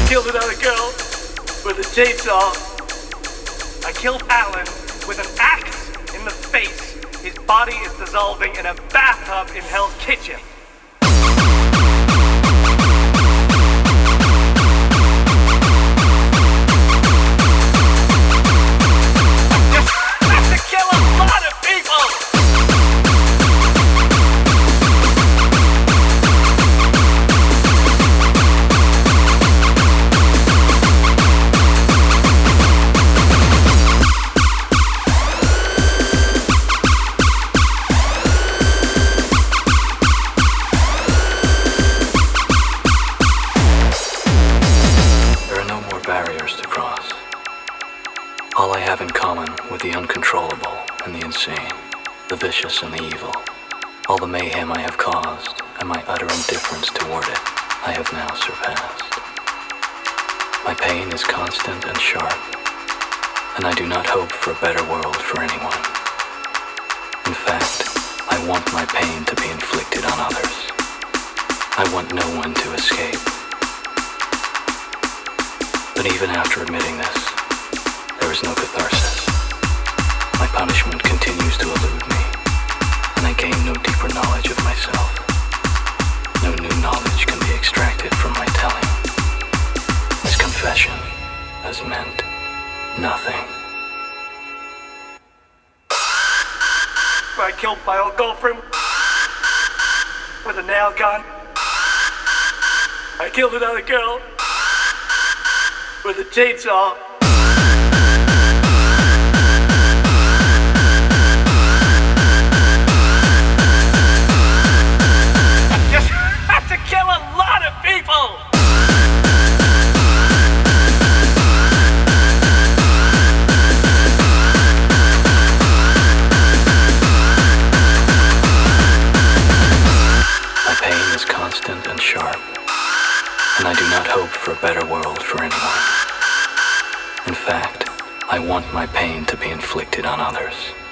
killed another girl with a chainsaw. I killed Alan with an axe in the face. His body is dissolving in a bathtub in Hell's Kitchen. Barriers to cross. All I have in common with the uncontrollable and the insane, the vicious and the evil, all the mayhem I have caused and my utter indifference toward it, I have now surpassed. My pain is constant and sharp, and I do not hope for a better world for anyone. In fact, I want my pain to be inflicted on others. I want no one to escape. But even after admitting this, there is no catharsis. My punishment continues to elude me, and I gain no deeper knowledge of myself. No new knowledge can be extracted from my telling. This confession has meant nothing. I killed my old girlfriend with a nail gun. I killed another girl with a chainsaw. I just have to kill a lot of people. My pain is constant and sharp, and I do not hope for a better world for anyone. In fact, I want my pain to be inflicted on others.